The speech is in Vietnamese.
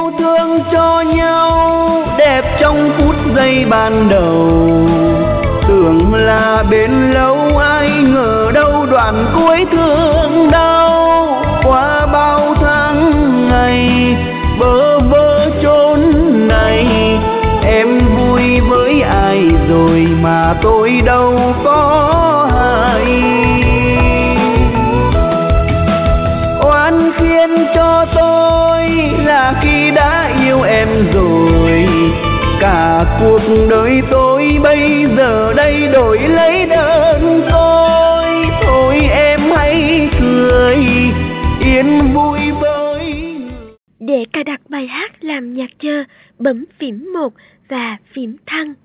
yêu thương cho nhau đẹp trong phút giây ban đầu, tưởng là bên lâu ai ngờ đâu đoạn cuối thương đau. Qua bao tháng ngày bơ vơ chốn này, em vui với ai rồi mà tôi đâu có hay. Oan khiên cho tôi là khi đã yêu em rồi, cả cuộc đời tôi bây giờ đây đổi lấy đơn côi. Thôi em hãy cười yên vui với. Để cài đặt bài hát làm nhạc chờ, bấm phím 1 và phím thăng.